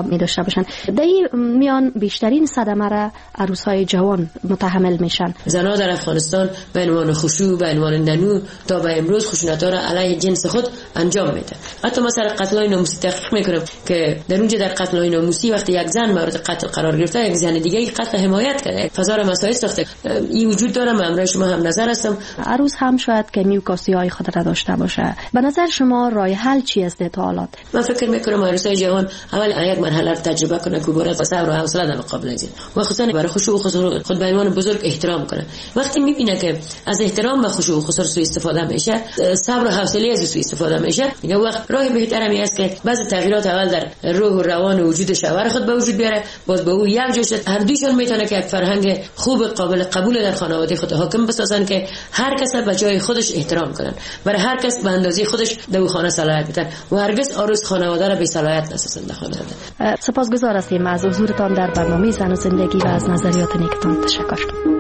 می داشته باشن. در این میان بیشترین صدمه را عروس‌های جوان متحمل میشن. زنها در افغانستان به عنوان خشوع، به عنوان ننو تا به امروز خشونت‌ها را علیه جنس خود انجام میده. حتی مثلا قتل‌های ناموسی تحقیق میکنم که در اونجا در قتل‌های ناموسی وقتی یک زن مورد قتل قرار گرفته، یک زن دیگه قتل حمایت کرده، فضا را مساعد ساخته. این وجود داره. من امروز شما هم نظر هستم. عروس هم شاید که میوکاسی‌های خود را داشته باشه. به نظر شما راه حل چی است تا حالات؟ من فکر میکنم عروسای جوان اول یک مرحله رو تجربه کنه که باید با صبر و حوصله در مقابل از این و خصوصا برای خشوع و خضوع خود به عنوان بزرگ احترام کنه. وقتی میبینه که از احترام و خشوع و خضوع سوء استفاده میشه، صبر و حوصله از سوء استفاده میشه، میگه وقت راه بهتری است که بعضی تغییرات اول در روح و روان و وجود شوهر خود به وجود بیاره، باز به او یک جوش هر دوشون میتونه که یک فرهنگ خوب قابل قبول در خانواده خود حاکم بسازن که هر کس به جای خودش احترام کنن، برای هر کس به اندازه خودش در خانه صلاحیت بدن و هرگز عروس خانواده را بی صلاحیت نسازن در خانواده. سپاسگزار هستیم از حضورتان در برنامه زن و زندگی و از نظریات نیکتان. تشکر.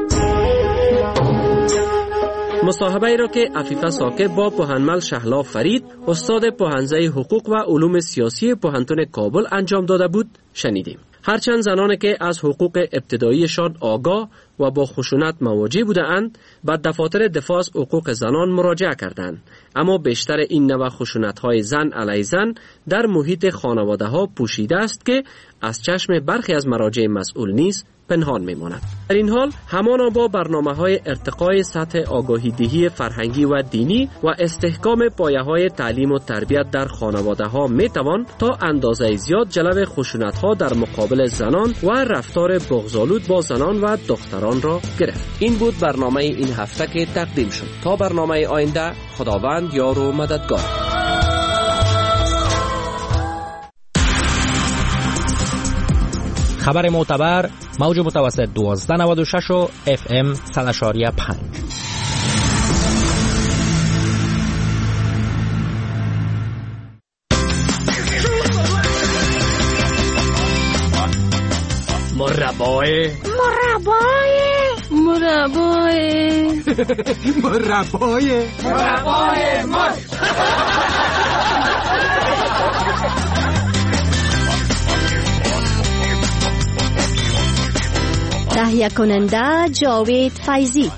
مصاحبه ای را که عفیفه ساکب با پوهنمل شهلا فرید، استاد پوهنځی حقوق و علوم سیاسی پوهنتون کابل انجام داده بود شنیدیم. هرچند زنانی که از حقوق ابتداییشان آگاه و با خشونت مواجه بودند به دفاتر دفاع از حقوق زنان مراجعه کردند، اما بیشتر این نوع خشونت‌های زن علیه زن در محیط خانواده‌ها پوشیده است که از چشم برخی از مراجع مسئول نیز پنهان میماند. در این حال همانا با برنامه‌های ارتقای سطح آگاهی دهی فرهنگی و دینی و استحکام پایه‌های تعلیم و تربیت در خانواده‌ها میتوان تا اندازه زیاد جلو خشونت‌ها در مقابل زنان و رفتار بغض‌آلود با زنان و دختران را گرفت. این بود برنامه این هفته که تقدیم شد. تا برنامه آینده، خداوند یار و مددگار. خبر معتبر، موج متوسط 1296 و FM 100.5. مربای تهیه کننده جاوید فیضی.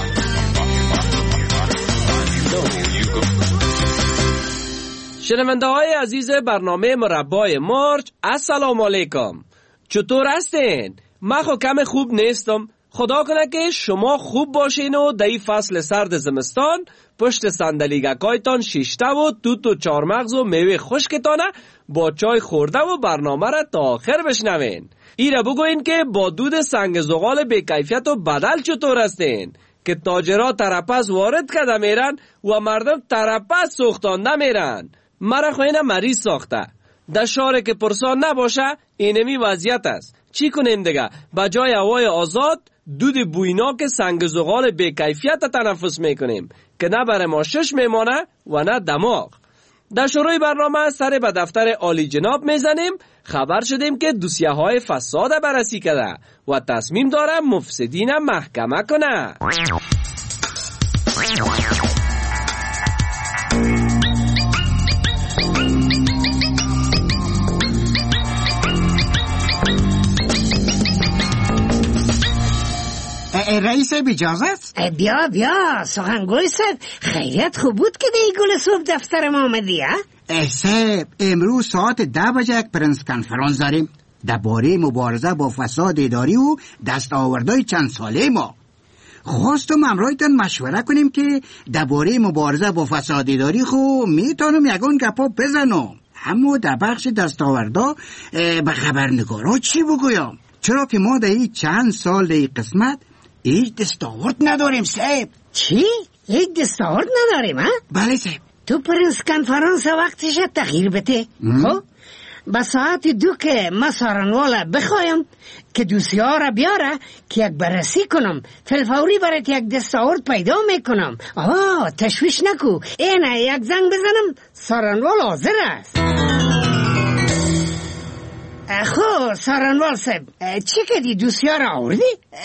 شنونده های عزیز برنامه مربای مرج، السلام علیکم. چطور هستین؟ من خو کم خوب نیستم. خدا کنه که شما خوب باشین و در این فصل سرد زمستان پشت صندلیگکایتان شیشته و توت و چارمغز و میوه خشکتانه با چای خورده و برنامه را تا آخر بشنوین. ایره بگوین که با دود سنگ زغال بی کیفیت و بدل چطور هستین که تاجرها ترپس وارد کرده میرن و مردم ترپس سوختانده میرن. مرا خوینه مریض ساخته. در شهر که پرسان نباشه اینمی وضعیت است. چی کنیم دیگه؟ بجای هوای آزاد دود بویناک سنگ زغال بی کیفیت تنفس میکنیم که نه بر ما شش میمانه و نه دماغ. در شروع برنامه سر به دفتر عالی جناب میزنیم. خبر شدیم که دوسیه های فساد بررسی کرده و تصمیم داره مفسدین محکمه کنه. رئیس اجازه است؟ بیا سخنگوی صاحب، خیریت خوب بود که دی گل صبح دفتر ما آمدی ها؟ صاحب امروز ساعت 10 بجه یک پرنس کنفرانس داریم درباره مبارزه با فساد اداری و دستاوردهای چند ساله ما. خواستم همراهتان مشوره کنیم که درباره مبارزه با فساد اداری خو میتونم یگان گپا بزنم، اما در بخش دستاوردا به خبرنگارا چی بگویم؟ چرا که ما در این چند سال در این قسمت هیچ دستاورد نداریم صاحب. چی؟ هیچ دستاورد نداریم ها؟ بله صاحب. تو پرنس کنفرانس وقتش تغییر بده. خب با ساعت 2 که ما سارنوالا بخوایم که دوسیه را بیاره که یک بررسی کنم، فلفوری برات یک دستاورد پیدا میکنم. تشویش نکو، اینه یک زنگ بزنم سارنوالا حاضر است. خب سارنوال صاحب چی کردی؟ دوسیه را آوردی؟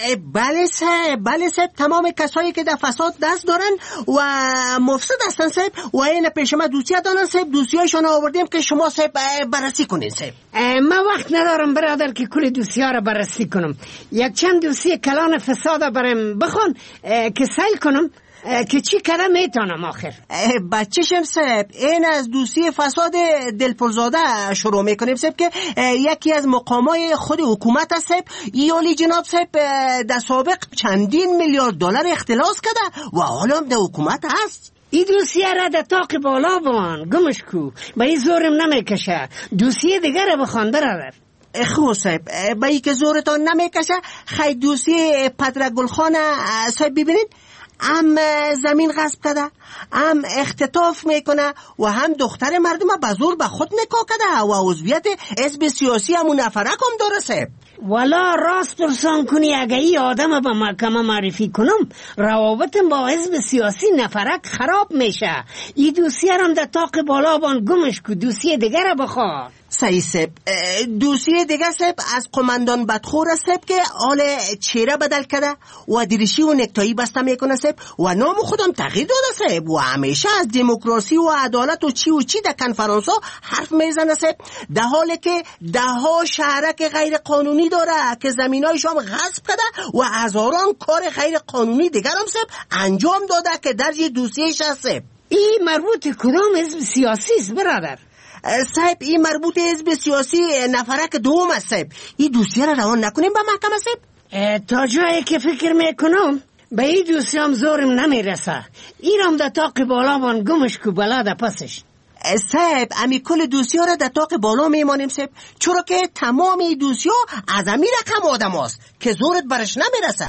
بله صاحب تمام کسایی که در فساد دست دارن و مفسد هستن صاحب و این پیش ما دوسیه دارن صاحب، دوسیهشون آوردیم که شما صاحب بررسی کنین صاحب. من وقت ندارم برادر که کل دوسیه را بررسی کنم. یک چند دوسیه کلان فساد برم بخون که سیل کنم که چی کده میتونم آخر. بچه‌شم صاحب این از دوسیه فساد دلپرزاده شروع میکنیم صاحب که یکی از مقامای خود حکومت است صاحب. ایالی جناب صاحب در سابق چندین میلیارد دلار اختلاس کرده و حالا در حکومت هست. این دوسیه را در طاق بالا بان گمش کو، با این زورم نمیکشه. دوسیه دیگر را بخوان برادر. خوب صاحب با ای که زورتان نمیکشه خیلی دوسیه پدر گلخان صاحب ببینید، هم زمین غصب کرده، هم اختطاف میکنه و هم دختر مردم به زور به خود نکاح کرده و عضویت حزب سیاسی همون نفرک هم داره صاحب. والا راست پرسان کنی اگه ای آدم به محکمه معرفی کنم روابطم با حزب سیاسی نفرک خراب میشه. ای دوسیه رم در طاق بالا بان گمش کو، دوسیه دیگر بخواه. صحیح صاحب. دوسیه دیگه صاحب از قماندان بدخور صاحب که حال چهره بدل کرده و دریشی و نکتایی بسته میکنه صاحب و نام خودم تغییر داده صاحب و همیشه از دموکراسی و عدالت و چی در کنفرانس ها حرف میزنه صاحب، در حالی که ده ها شهرک غیر قانونی داره که زمینایشون غصب کرده و هزاران کار غیر قانونی دیگر هم صاحب انجام داده که درج دوسیهش هست صاحب. این مربوط کدام حزب سیاسی است برادر؟ صاحب این مربوط حزب سیاسی نفرک دوم است صاحب. این دوسیه را روان نکنیم به محکمه صاحب؟ تا جایی که فکر میکنم به این دوسیه هم زورم نمیرسه. اینم در طاق بالا من گمش کو بلا در پسش. صاحب امی کل دوسیه را در طاق بالا میمانیم صاحب، چرا که تمام این دوسیه از امی رقم آدم هست که زورت برش نمیرسه.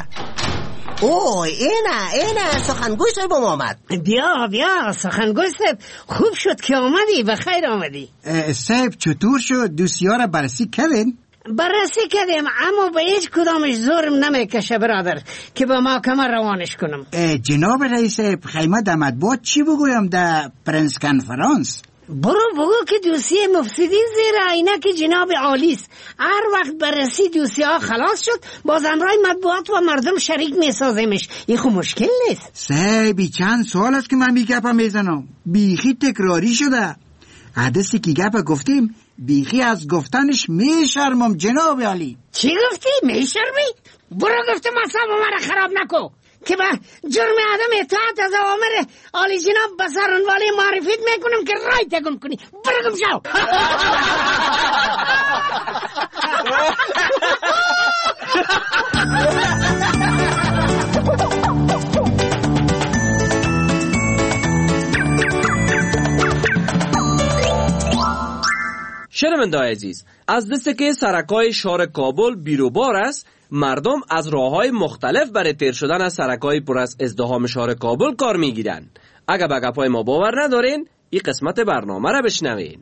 اوه اینه سخنگوی صاحب آمد. بیا سخنگوی صاحب خوب شد که آمدی، بخیر آمدی. صاحب چطور شد؟ دوسیه را بررسی کردین؟ بررسی کردیم اما به هیچ کدامش زورم نمیکشه برادر که به محکمه روانش کنم. جناب رئیس خیمه در مطبوعات چی بگویم در پرنس کنفرانس؟ بگو که دوسیه مفسدین زیر عینک جناب عالیست. هر وقت بررسی دوسیه ها خلاص شد باز امرای مطبوعات و مردم شریک میسازیمش. این خب مشکل نیست. صاحبی چند سال است که من گپا میزنم، بیخی تکراری شده. حدثی که گپا گفتیم بیخی از گفتنش میشرمم جناب عالی. چی گفتی؟ میشرمی؟ برو گفتم اصلا مرا خراب نکو که به جرم عدم اطاعت از اوامر عالی جناب به سارنوالی معرفیت میکنم که رای تگم کنی. برو گم شو. شنونده‌های عزیز، از دست که سرکای شهر کابل بیروبار است، مردم از راه‌های مختلف برای تیر شدن از سرکای پر از ازدحام شهر کابل کار میگیرن. اگه به گپای ما باور ندارین، این قسمت برنامه را بشنوین.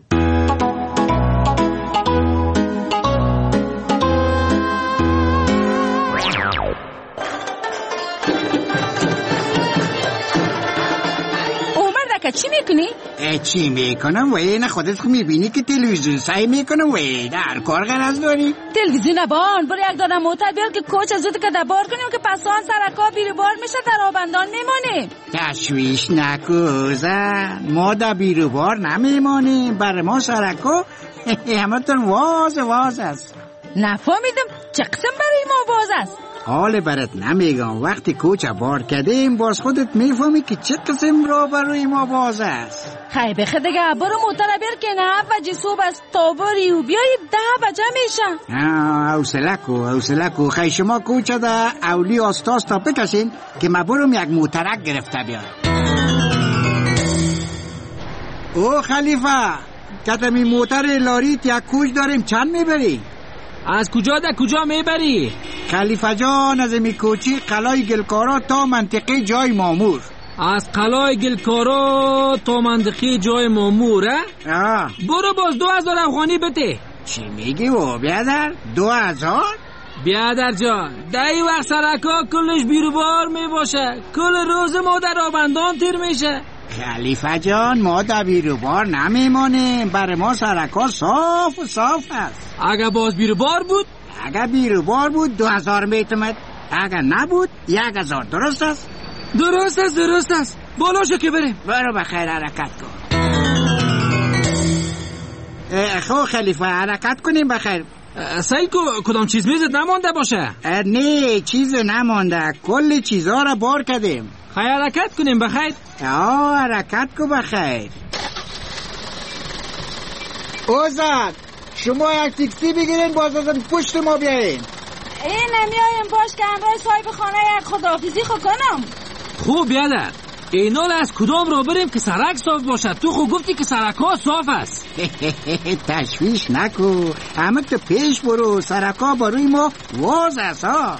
چی میکنی؟ چی میکنم و این خودت خود میبینی که تلویزیون سعی میکنم و در کار غرض داری؟ تلویزیون بان برو یک دانه موتر بیار که کوچ از زود که دبار کنیم که پسان سرکا بیروبار میشه در آبندان میمانیم. تشویش نکو زن، ما در بیروبار نمیمانیم، برای ما سرکا همه تون واز است. نفهمیدم چه قسم برای ما واز است؟ حال برات نمیگم، وقتی کوچه بار کردیم باز خودت میفهمی که چه قسم را برای ما باز است. خیلی بخیر دیگه برو موتر بیر که نه و جسوب از تاباری و بیایی 10 بجه میشن. حوصله کو خیلی شما کوچه ده اولی آستاز تا بکشین که ما برم یک موترک گرفته بیارم. او خلیفه کتمی موتر لاریت یک کوچ داریم، چند میبری؟ از کجا در کجا میبری؟ خلیفه جان از می کوچی قلای گلکارا تا منطقه جای مامور. از قلای گلکارا تا منطقه جای مامور برو باز 2000 افغانی بده. چی میگی و بیادر؟ 2000؟ بیادر جان دایی وقت سرکا کلش بیروبار میباشه، کل روز ما در آبندان تیر میشه. خلیفه جان، ما در بیروبار نمیمانیم، برای ما سرکا صاف و صاف است. اگه باز بیروبار بود؟ اگه بیروبار بود 2000 میتومد، اگه نبود 1000. درست است؟ درست است. بالاشو که بریم. برو بخیر حرکت کن. خب خلیفه حرکت کنیم بخیر. سعید کدام چیز میزد نمانده باشه؟ نه چیز نمانده، کل چیزها را بار کردیم. خیلی حرکت کنیم بخیر. حرکت کن بخیر. اوزاد شما یک تاکسی بگیرین باز از پشت ما بیاین. نمیایم باش که همراه صاحب خانه یک خداحافظی خو کنم. خوب بیادر، اینال از کدام را بریم که سرک صاف باشد؟ تو خود گفتی که سرک ها صاف است. تشویش نکو، همه تو پیش برو، سرک ها بروی ما واز است ها.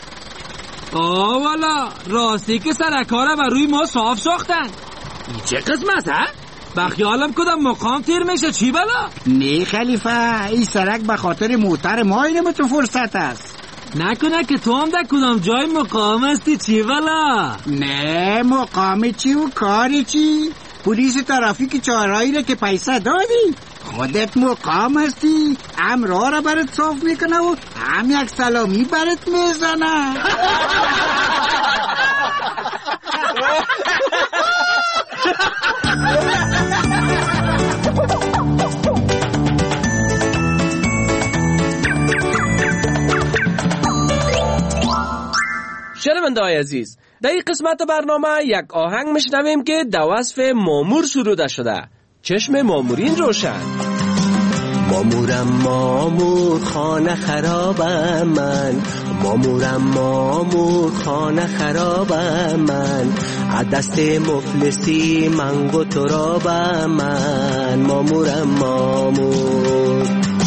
والا راستی که سرک ها را بروی ما صاف ساختن. این چه قسمت ها؟ بخیالم کدام مقام تیر میشه چی بلا؟ نه خلیفه، این سرک به خاطر موتر ما اینه تو فرصت است. نکنه که تو هم در کدام جای مقام هستی چی بلا؟ نه مقام چی و کاری چی؟ پلیس ترافیک چهارراهی را که پیسه دادی خودت مقام هستی، هم راه را برات صاف میکنه و هم یک سلامی برات میزنه. شنونده‌های عزیز، در این قسمت برنامه یک آهنگ میشنویم که در وصف مامور سروده شده. چشم مامورین روشن. مامورم مامور خانه خرابم من، مامورم مامور خانه خرابم من، دست مفلسی منگو ترابم من، مامورم مامور.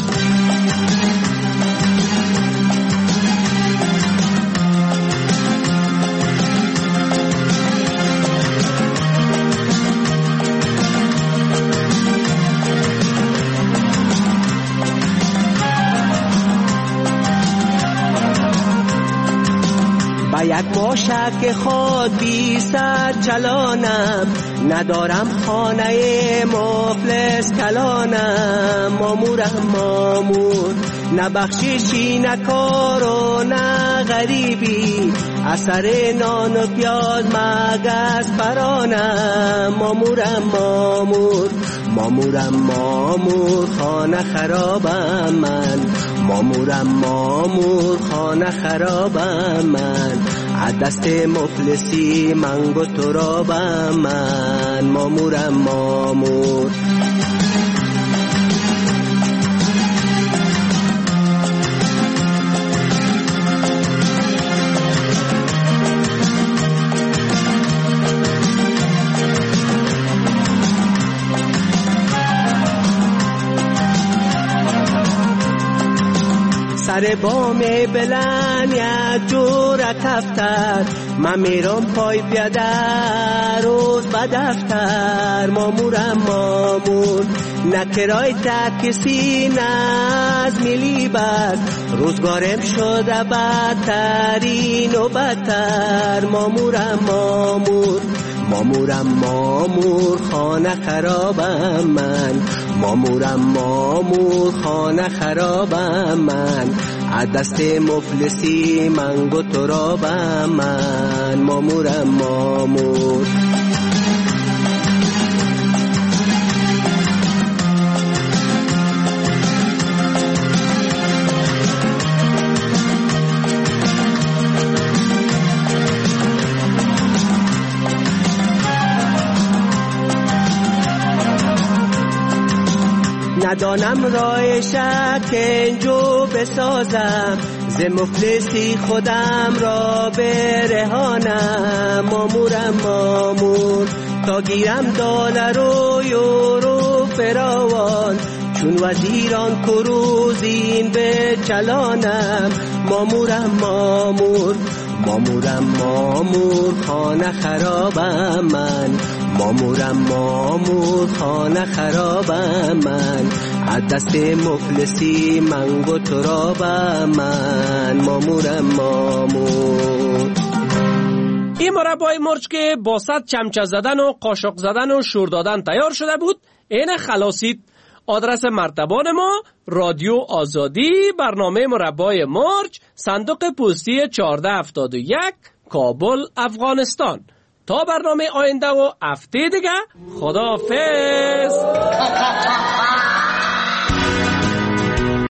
یک باشک خود 20 چلانم، ندارم خانه مفلس کلانم، مامورم مامور، نه بخششی نه کار و نه غریبی، اثر نان و پیاز مگس پرانم، مامورم مامور، مامورم مامور خانه خرابم من، مامورم مامور خانه خرابم من، دست مفلسی منگو ترابم من، مامورم مامور. سر بام بلند یک جور کفتر، من میرم پای پیاده روز به دفتر، مامورم مامور، نه کرای تاکسی نه از ملی بس، روزگارم شده بدترین و بدتر، مامورم مامور، مامورم مامور خانه خرابم من، مامورم مامور خانه خرابم من، دست مفلسی منگو ترابم من، مامورم مامور. ندانم راه شکنجو بسازم، ز مفلسی خودم را برهانم، مامورم مامور، تا گیرم دلار و یورو فراوان، چون وزیران کروزین به چلانم، مامورم مامور، مامورم مامور خانه خرابم من، مامورم مامور خانه خرابم من، دست مفلسی منگو ترابم من، مامورم مامور. این مربای مرچ که با 100 چمچه زدن و قاشق زدن و شور دادن تیار شده بود، این خلاصید. آدرس مرتبان ما رادیو آزادی، برنامه مربای مرچ، صندوق پستی 1471، کابل، افغانستان. تا برنامه آینده و هفته دیگه، خداحافظ.